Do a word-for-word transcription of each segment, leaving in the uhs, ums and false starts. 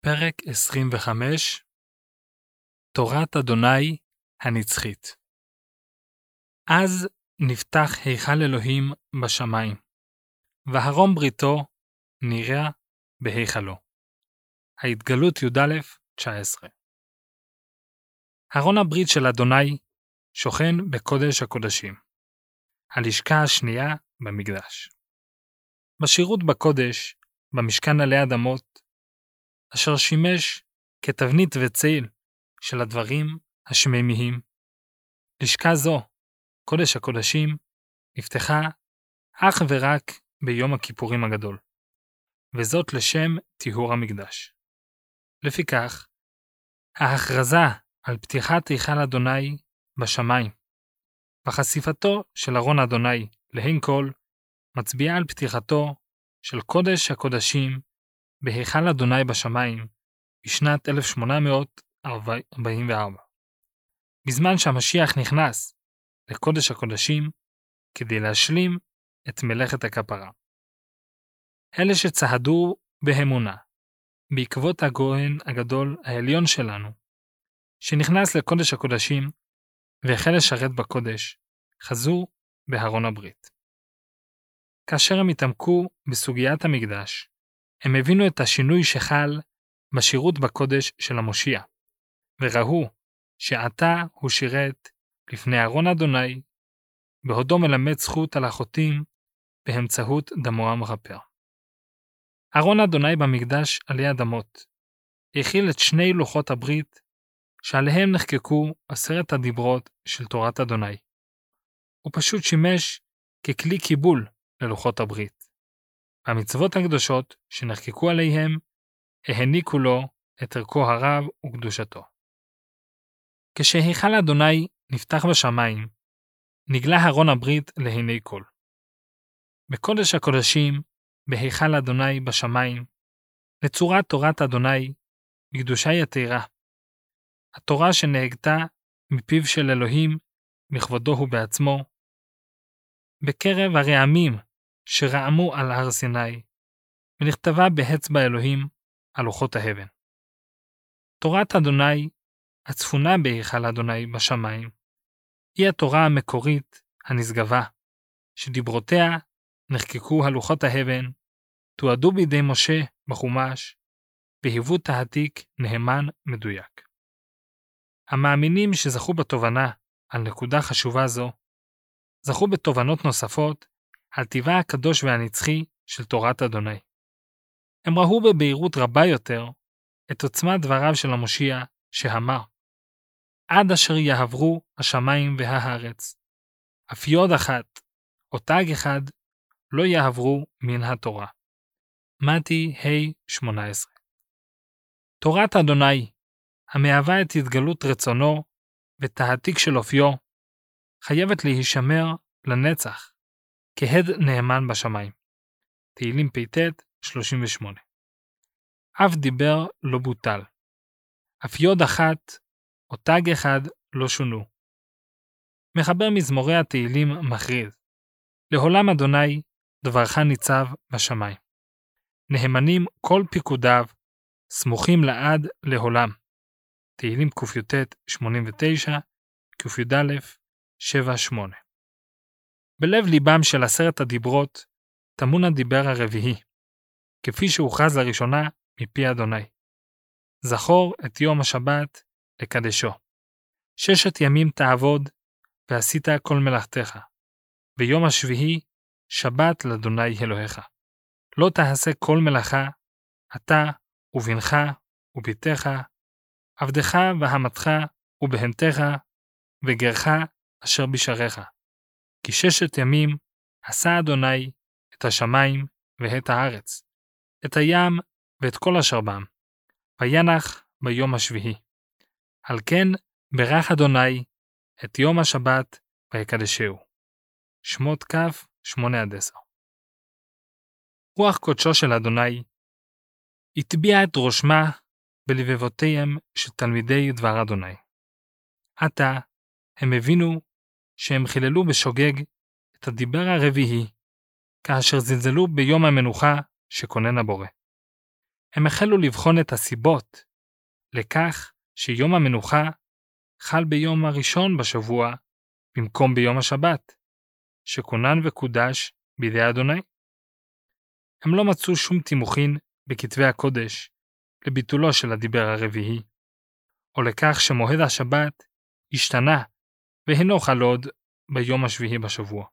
פרק עשרים וחמש תורת אדוני הנצחית. אז נפתח היכל אלוהים בשמיים, והרום בריתו נראה בהיכלו. ההתגלות י"א תשע עשרה. ארון הברית של אדוני שוכן בקודש הקודשים, הלשכה השנייה במקדש. בשירות בקודש, במשכן עלי אדמות, אשר שימש כתבנית וצל של הדברים השמימיים. לשכה זו, קודש הקודשים, נפתחה אך ורק ביום הכיפורים הגדול, וזאת לשם טיהור המקדש. לפיכך, ההכרזה על פתיחת היכל אדוני בשמיים, וחשיפתו של ארון אדוני להן כל, מצביעה על פתיחתו של קודש הקודשים בהיכל אדוני בשמיים בשנת אלף שמונה מאות ארבעים וארבע. בזמן שהמשיח נכנס לקודש הקודשים כדי להשלים את מלאכת הכפרה. אלה שצעדו באמונה בעקבות הגאון הגדול העליון שלנו, שנכנס לקודש הקודשים והחל לשרת בקודש, חזו בארון הברית. כאשר הם התעמקו בסוגיית המקדש, הם הבינו את השינוי שחל בשירות בקודש של המושיע, וראו שעתה הוא שירת לפני ארון אדוני, בהודו מלמד זכות על החוטאים באמצעות דמו המכפר. ארון אדוני במקדש עלי אדמות הכיל את שני לוחות הברית שעליהם נחקקו עשרת הדיברות של תורת אדוני. הוא פשוט שימש ככלי קיבול ללוחות הברית. המצוות הקדושות שנחקקו עליהם העניקו לו את ערכו הרב וקדושתו. כשהיכל אדוני נפתח בשמיים, נגלה ארון הברית לעיני כל. בקודש הקודשים, בהיכל אדוני בשמיים, לצורת תורת אדוני בקדושה יתרה. התורה שנהגתה מפיו של אלוהים מכבודו הוא בעצמו, בקרב הרעמים שרעמו על הר סיני, ונכתבה באצבע אלוהים על לוחות האבן. תורת אדוני, הצפונה בהיכל אדוני בשמיים, היא התורה המקורית הנשגבה, שדיברותיה נחקקו על לוחות האבן, תועדו בידי משה בחומש, בהיוו תעתיק נאמן מדויק. המאמינים שזכו בתובנה על נקודה חשובה זו, זכו בתובנות נוספות על טבעה הקדוש והנצחי של תורת אדוני. הם ראו בבהירות רבה יותר את עוצמת דבריו של המושיע שאמר, עד אשר יעברו השמיים והארץ, אף יוד אחת או תג אחד לא יעברו מן התורה. מתי ה' שמונה עשרה. תורת אדוני, המהווה את התגלות רצונו ותעתיק של אופיו, חייבת להישמר לנצח, כהד נאמן בשמיים. תהילים פ"ט שלושים ושמונה. אף דיבר לא בוטל. אף יוד אחת או תג אחד לא שונו. מחבר מזמורי התהילים מכריז, לעולם אדוני דברך ניצב בשמיים. נאמנים כל פיקודיו, סמוכים לעד לעולם. תהילים קי"ט שמונים ותשע, קי"א שבע שמונה. בלב ליבם של עשרת הדיברות טמון הדיבר הרביעי, כפי שהוכרז לראשונה מפי אדוני. זכור את יום השבת לקדשו. ששת ימים תעבוד ועשית כל מלאכתך. ביום השביעי שבת לאדוני אלוהיך. לא תעשה כל מלאכה, אתה ובנך וביתך, עבדך והמתך ובהמתך וגרך אשר בשעריך. כי ששת ימים עשה אדוני את השמיים ואת הארץ, את הים ואת כל אשר בם, וינח ביום השביעי. על כן ברך אדוני את יום השבת ויקדשהו. שמות כ' שמונה עד עשר. רוח קודשו של אדוני הטביע את רושמה בלבבותיהם של תלמידי דבר אדוני. עתה הם הבינו שהם חיללו בשוגג את הדיבר הרביעי, כאשר זלזלו ביום המנוחה שכונן הבורא. הם החלו לבחון את הסיבות לכך שיום המנוחה חל ביום הראשון בשבוע במקום ביום השבת, שכונן וקודש בידי אדוני. הם לא מצאו שום תימוכין בכתבי הקודש לביטולו של הדיבר הרביעי, או לכך שמועד השבת השתנה והינו חל עוד ביום השביעי בשבוע.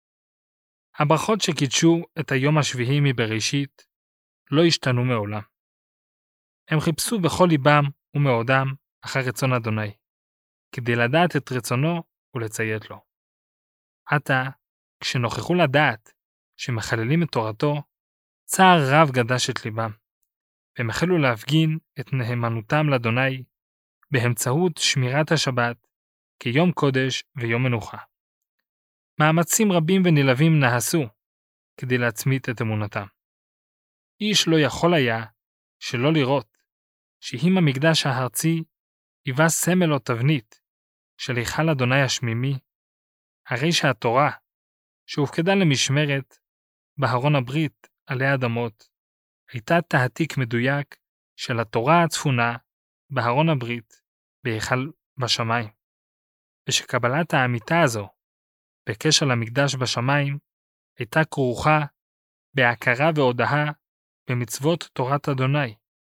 הברכות שקידשו את היום השביעי מבראשית לא השתנו מעולם. הם חיפשו בכל ליבם ומאודם אחר רצון אדוני, כדי לדעת את רצונו ולציית לו. עתה, כשנוכחו לדעת שמחללים את תורתו, צער רב גדש את ליבם, והם החלו להפגין את נאמנותם לאדוני באמצעות שמירת השבת כיום קודש ויום מנוחה. מאמצים רבים ונלהבים נעשו כדי להצמית את אמונתם. איש לא יכול היה שלא לראות שאם המקדש הארצי היווה סמל או תבנית של היכל אדוני השמימי, הרי שהתורה שהופקדה למשמרת בארון הברית עלי אדמות הייתה תעתיק מדויק של התורה הצפונה בארון הברית בהיכל בשמיים, ושקבלת האמיתה הזו בקשר למקדש בשמיים הייתה כרוכה בהכרה והודעה במצוות תורת אדוני,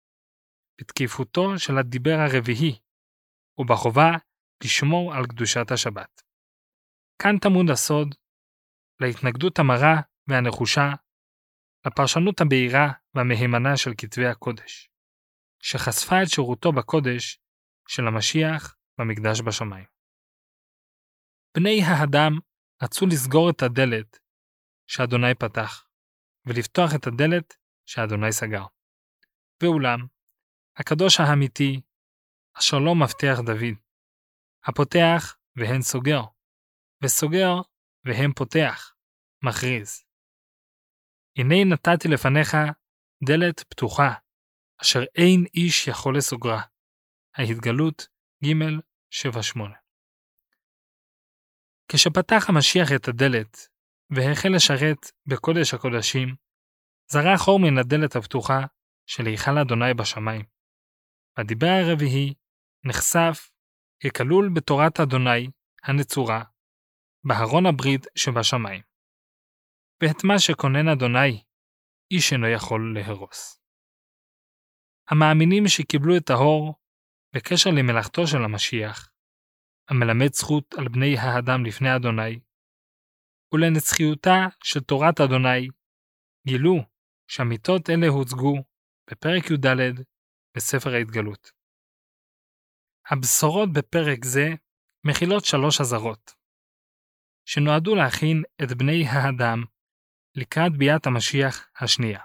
בתקיפותו של הדיבר הרביעי, ובחובה לשמור על קדושת השבת. כאן טמון הסוד להתנגדות המרה והנחושה לפרשנות הבהירה והמהימנה של כתבי הקודש, שחשפה את שירותו בקודש של המשיח במקדש בשמיים. בני האדם רצו לסגור את הדלת שאדוני פתח, ולפתוח את הדלת שאדוני סגר. ואולם, הקדוש האמיתי, אשר לא מבטיח דוד, הפותח והן סוגר, וסוגר והן פותח, מכריז. הנה נתתי לפניך דלת פתוחה, אשר אין איש יכול לסוגרה. ההתגלות ג' שבע שמונה. כשפתח המשיח את הדלת, והחל לשרת בקודש הקודשים, זרח אור מן הדלת הפתוחה של היכל אדוני בשמיים. והדיבר הרביעי נחשף ככלול בתורת אדוני הנצורה, בארון הברית שבשמיים. ואת מה שכונן אדוני, איש אינו יכול להרוס. המאמינים שקיבלו את האור בקשר למלאכתו של המשיח, המלמד זכות על בני האדם לפני אדוני, ולנצחיותה של תורת אדוני, גילו שהמיתות אלה הוצגו בפרק י"ד בספר ההתגלות. הבשורות בפרק זה מכילות שלוש אזהרות, שנועדו להכין את בני האדם לקראת ביאת המשיח השנייה.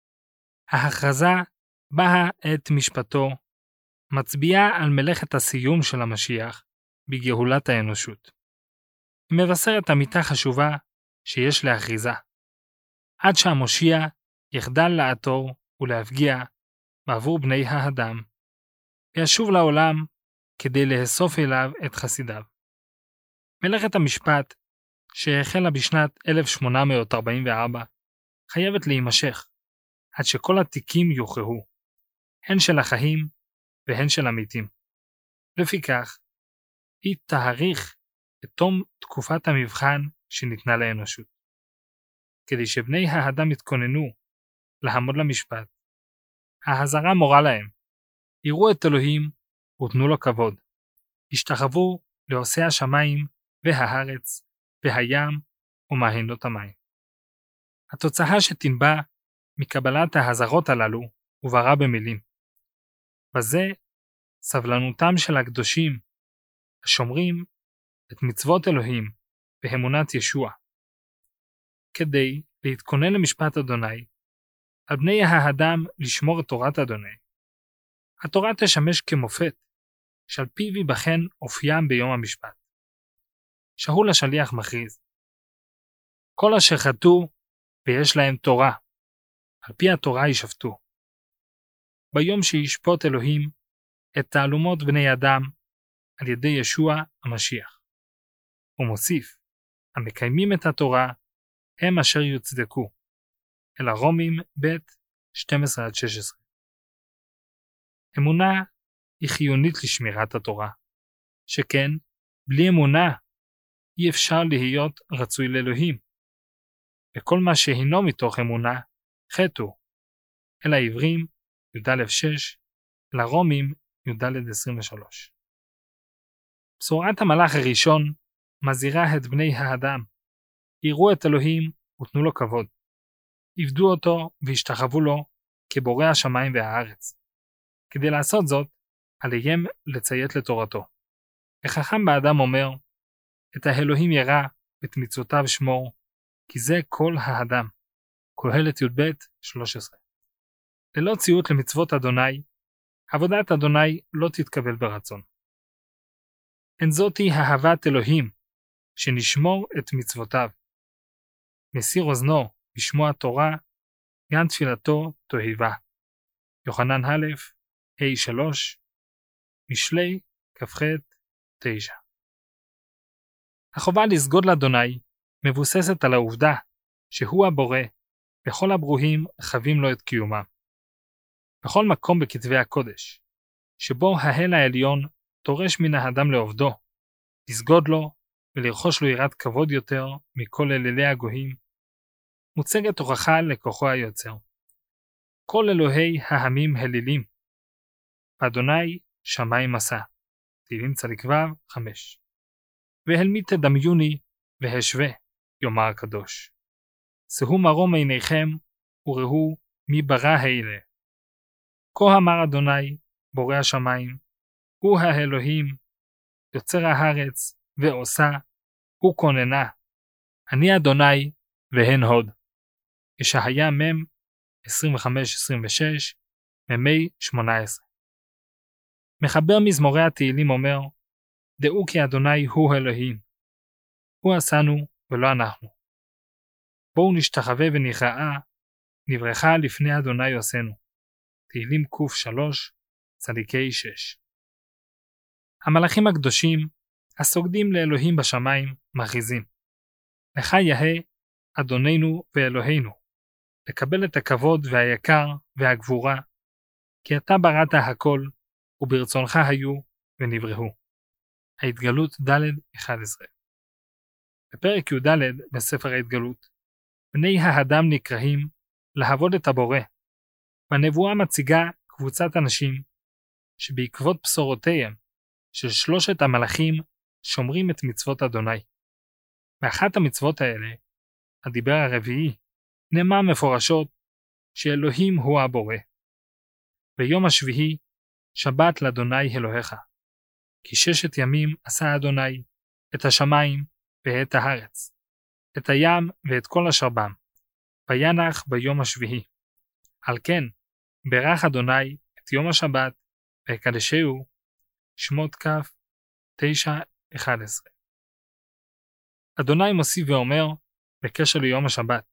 ההכרזה באה את משפטו, מצביעה על מלאכת הסיום של המשיח בגאולת האנושות. היא מבשרת אמיתה חשובה שיש להכריזה, עד שהמושיע יחדל לעתור ולהפגיע בעבור בני האדם, וישוב לעולם כדי לאסוף אליו את חסידיו. מלאכת המשפט, שהחלה בשנת אלף שמונה מאות ארבעים וארבע, חייבת להימשך, עד שכל התיקים יוכרעו, הן של החיים והן של המתים. לפיכך, היא תאריך את תום תקופת המבחן שניתנה לאנושות. כדי שבני האדם יתכוננו לעמוד למשפט, ההזרה מורה להם, יראו את אלוהים ותנו לו כבוד, השתחוו לעושי השמיים והארץ והים ומעיינות המים. התוצאה שתנבע מקבלת ההזרות הללו הובהרה במילים. בזה סבלנותם של הקדושים השומרים את מצוות אלוהים באמונת ישוע. כדי להתכונן למשפט אדוני, על בני האדם לשמור את תורת אדוני. התורה תשמש כמופת, שעל פיו ייבחן אופיים ביום המשפט. שאול השליח מכריז, כל אשר חטאו ויש להם תורה, על פי התורה ישפטו. ביום שישפוט אלוהים את תעלומות בני אדם על ידי ישוע המשיח. הוא מוסיף, המקיימים את התורה הם אשר יוצדקו. אל הרומים ב' שתים עשרה עד שש עשרה. אמונה היא חיונית לשמירת התורה, שכן בלי אמונה אי אפשר להיות רצוי לאלוהים, וכל מה שהינו מתוך אמונה חטא הוא, אל העברים י"א שש, לרומים י"ד עשרים ושלוש. בשורת המלאך הראשון מזהירה את בני האדם, יראו את אלוהים ותנו לו כבוד, עבדו אותו והשתחוו לו כבורא השמיים והארץ. כדי לעשות זאת, עליהם לציית לתורתו. החכם באדם אומר, את האלוהים ירא ואת מצוותיו שמור, כי זה כל האדם. קהלת י"ב שלוש עשרה. ללא ציות למצוות אדוני, עבודת אדוני לא תתקבל ברצון. אין זאתי אהבת אלוהים, שנשמור את מצוותיו. מסיר אוזנו בשמוע תורה, גם תפילתו תועבה. יוחנן א' ה' שלוש, משלי כ"ח תשע. החובה לסגוד לאדוני מבוססת על העובדה שהוא הבורא, וכל הברואים חבים לו את קיומם. בכל מקום בכתבי הקודש, שבו האל העליון דורש מן האדם לעובדו, לסגוד לו ולרחוש לו יראת כבוד יותר מכל אלילי הגויים, מוצגת הוכחה לכוחו היוצר. כל אלוהי העמים הלילים, אדוני שמיים עשה. תהילים צדיק ו' חמש. והל מי תדמיוני והשווה, יאמר הקדוש. שאו מרום עיניכם וראו מי ברא האלה. כה אמר אדוני, בורא השמיים, הוא האלוהים, יוצר הארץ ועושה, הוא כוננה. אני אדוני והן הוד. ישעיה מ' עשרים וחמש עשרים ושש, מ' שמונה עשרה. מחבר מזמורי התהילים אומר, דעו כי אדוני הוא אלוהים. הוא עשנו ולא אנחנו. בואו נשתחווה ונכרעה, נברכה לפני אדוני עושנו. תהילים ק' שלוש, צדיקי שש. המלאכים הקדושים, הסוגדים לאלוהים בשמיים, מכריזים, לך יהא אדוננו ואלוהינו, לקבל את הכבוד והיקר והגבורה, כי אתה בראת הכל, וברצונך היו ונבראו. ההתגלות ד' אחת עשרה. בפרק י"ד בספר ההתגלות, בני האדם נקראים לעבוד את הבורא, והנבואה מציגה קבוצת אנשים שבעקבות בשורותיהם של שלושת המלאכים שומרים את מצוות אדוני. באחת המצוות האלה, הדיבר הרביעי, נאמר מפורשות שאלוהים הוא הבורא. ביום השביעי, שבת לאדוני אלוהיך. כי ששת ימים עשה אדוני את השמיים ואת הארץ, את הים ואת כל אשר בם, וינח ביום השביעי. על כן, ברך אדוני את יום השבת ויקדשהו, שמות כ' תשע אחת עשרה. אדוני מוסיף ואומר בקשר ליום השבת,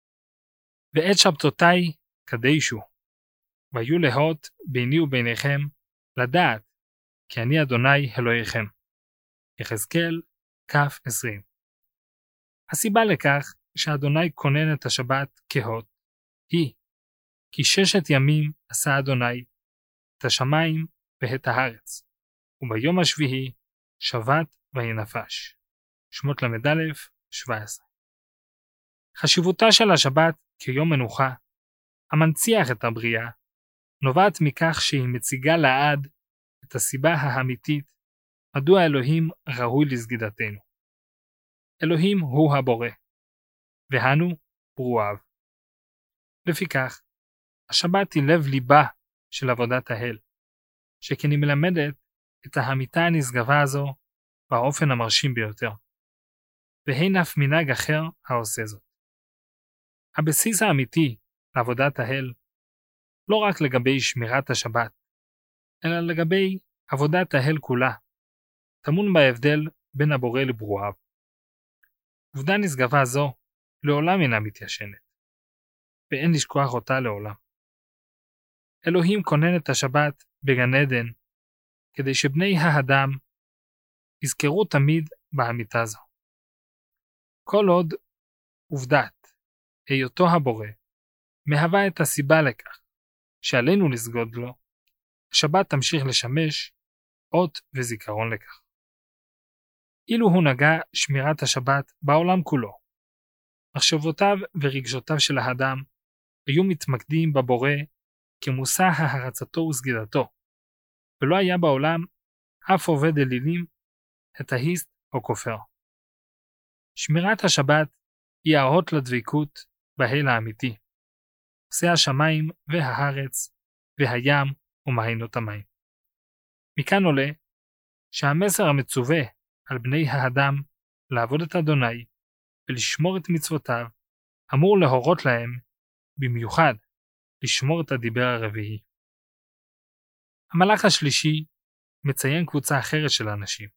ואת שבתותי קדשו, ויהיו להות ביני וביניכם לדעת כי אני אדוני אלוהיכם. יחזקאל כ' עשרים. הסיבה לכך שאדוני כונן את השבת כהות היא כי ששת ימים עשה אדוני את השמיים ואת הארץ, וביום השביעי שבת וינפש. שמות למד א' שבע עשרה. חשיבותה של השבת כיום מנוחה, המנציח את הבריאה, נובעת מכך שהיא מציגה לעד את הסיבה האמיתית מדוע אלוהים ראוי לסגידתנו. אלוהים הוא הבורא, והנו ברואיו. לפיכך, השבת היא לב ליבה של עבודת האל, שכן היא מלמדת את האמיתה הנשגבה הזו באופן המרשים ביותר, ואין אף מנהג אחר העושה זאת. הבסיס האמיתי לעבודת האל לא רק לגבי שמירת השבת, אלא לגבי עבודת האל כולה, טמון בהבדל בין הבורא לברואיו. עובדה נשגבה זו לעולם אינה מתיישנת, ואין לשכוח אותה לעולם. אלוהים כונן את השבת בגן עדן, כדי שבני האדם יזכרו תמיד באמיתה זו. כל עוד עובדת היותו הבורא מהווה את הסיבה לכך שעלינו לסגוד לו, השבת תמשיך לשמש אות וזיכרון לכך. אילו הוא נגע שמירת השבת בעולם כולו, מחשבותיו ורגשותיו של האדם היו מתמקדים בבורא כמושא הערצתו וסגידתו, ולא היה בעולם אף עובד אלילים, התאיסט או כופר. שמירת השבת היא האות לדבקות בהיל האמיתי, עושה השמיים והארץ והים ומעיינות המים. מכאן עולה שהמסר המצווה על בני האדם לעבוד את אדוני ולשמור את מצוותיו אמור להורות להם במיוחד לשמור את הדיבר הרביעי. המלאך השלישי מציין קבוצה אחרת של האנשים,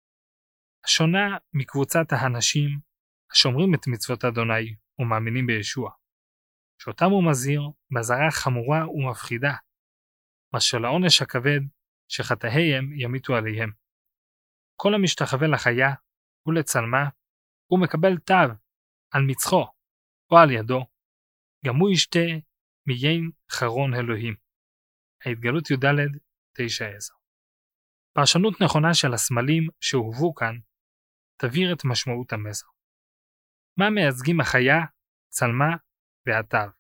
השונה מקבוצת האנשים השומרים את מצוות אדוני ומאמינים בישוע, שאותם הוא מזהיר באזהרה חמורה ומפחידה, מה של העונש הכבד שחטאיהם ימיתו עליהם. כל המשתחווה לחיה ולצלמה הוא מקבל תו על מצחו או על ידו, גם הוא ישתה מיין חרון אלוהים. ההתגלות י"ד תשע עשר. פרשנות נכונה של הסמלים שהובאו כאן תבהיר את משמעות המסר. מה מייצגים החיה, צלמה והתו?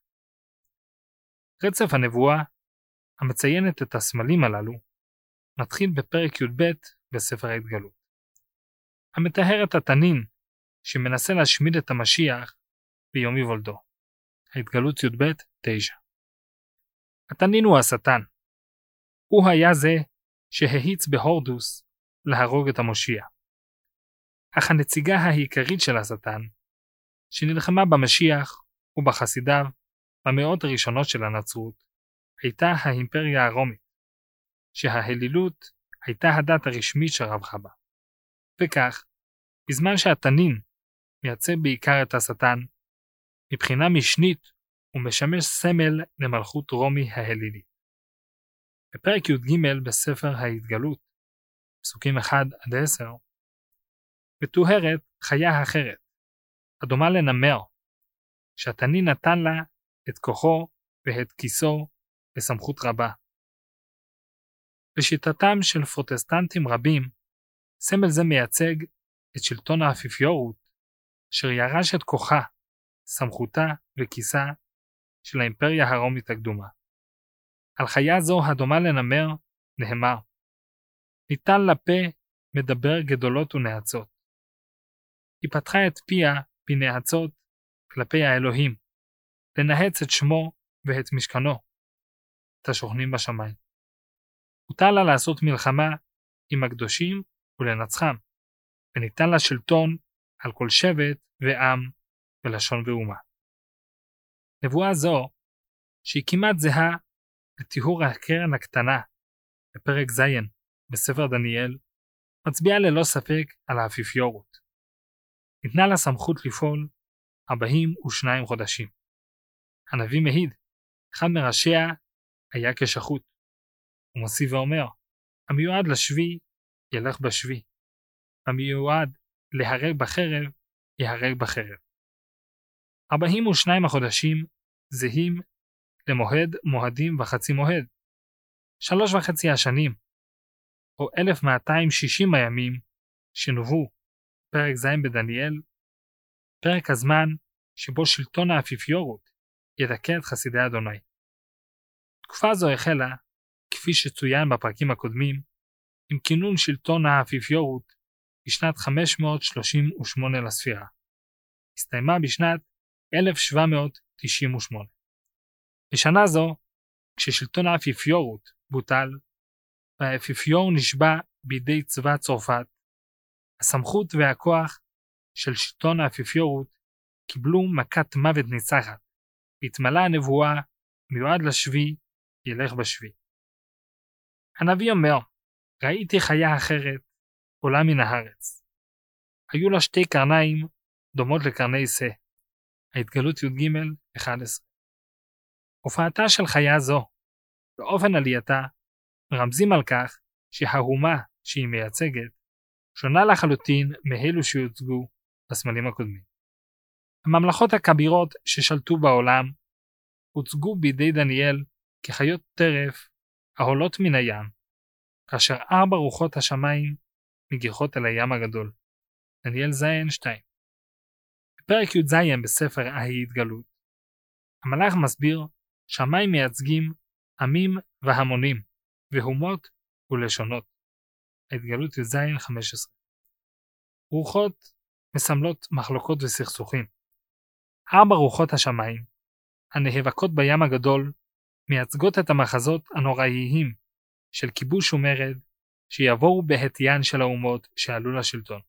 רצף הנבואה המציינת את הסמלים הללו מתחיל בפרק י"ב בספר ההתגלות, המתאר את התנין שמנסה להשמיד את המשיח ביום היוולדו. ההתגלות י"ב תשע. התנין הוא השטן. הוא היה זה שההיץ בהורדוס להרוג את המושיע. אך הנציגה העיקרית של השטן, שנלחמה במשיח ובחסידיו במאות הראשונות של הנצרות, הייתה האימפריה הרומית, שההלילות הייתה הדת הרשמית שרווחה בה. וכך, בזמן שהתנין מייצג בעיקר את השטן, מבחינה משנית הוא משמש סמל למלכות רומי ההלילית. בפרק י"ג בספר ההתגלות, פסוקים אחד עד עשר, מתוארת חיה אחרת, הדומה לנמר, שהתנין נתן לה את כוחו ואת כיסו וסמכות רבה. לשיטתם של פרוטסטנטים רבים, סמל זה מייצג את שלטון האפיפיורות, אשר ירש את כוחה, סמכותה וכיסה של האימפריה הרומית הקדומה. על חיה זו הדומה לנמר נאמר, ניתן לפה מדבר גדולות ונאצות. היא פתחה את פיה בנאצות כלפי האלוהים, לנהץ את שמו ואת משכנו, את השוכנים בשמיים. הוטל לה לעשות מלחמה עם הקדושים ולנצחם, וניתן לה שלטון על כל שבט ועם ולשון ואומה. נבואה זו, שהיא כמעט זהה לתיאור הקרן הקטנה בפרק זין בספר דניאל, מצביעה ללא ספק על האפיפיורות. ניתנה לה סמכות לפעול ארבעים ושניים חודשים. הנביא מעיד, אחד מראשיה היה כשחוט. הוא מוסיף ואומר, המיועד לשבי ילך בשבי, המיועד להרג בחרב יהרג בחרב. ארבעים ושניים החודשים זהים למועד מועדים וחצי מועד. שלוש וחצי השנים, או אלף מאתיים ושישים הימים שנובעו פרק זין בדניאל, פרק הזמן שבו שלטון האפיפיורות ידכא את חסידי אדוני. תקופה זו החלה, כפי שצוין בפרקים הקודמים, עם כינון שלטון האפיפיורות בשנת חמש מאות שלושים ושמונה לספירה. הסתיימה בשנת אלף שבע מאות תשעים ושמונה. בשנה זו, כששלטון האפיפיורות בוטל, והאפיפיור נשבע בידי צבא צרפת, הסמכות והכוח של שלטון האפיפיורות קיבלו מכת מוות ניצחת, והתמלאה הנבואה מיועד לשבי ילך בשבי. הנביא אומר, ראיתי חיה אחרת עולה מן הארץ. היו לה שתי קרניים דומות לקרני שא. ההתגלות י"ג אחת עשרה. הופעתה של חיה זו, באופן עלייתה, מרמזים על כך שהאומה שהיא מייצגת שונה לחלוטין מאלו שיוצגו בסמלים הקודמים. הממלכות הכבירות ששלטו בעולם הוצגו בידי דניאל כחיות טרף העולות מן הים, כאשר ארבע רוחות השמיים מגיחות אל הים הגדול. דניאל זין שתיים. בפרק י"ז בספר ההתגלות, המלאך מסביר שהמים מייצגים עמים והמונים, והומות ולשונות. ההתגלות י"ז חמש עשרה. רוחות מסמלות מחלוקות וסכסוכים. ארבע רוחות השמיים, הנאבקות בים הגדול, מייצגות את המחזות הנוראיים של כיבוש ומרד שיבואו בהתיין של האומות שעלו לשלטון.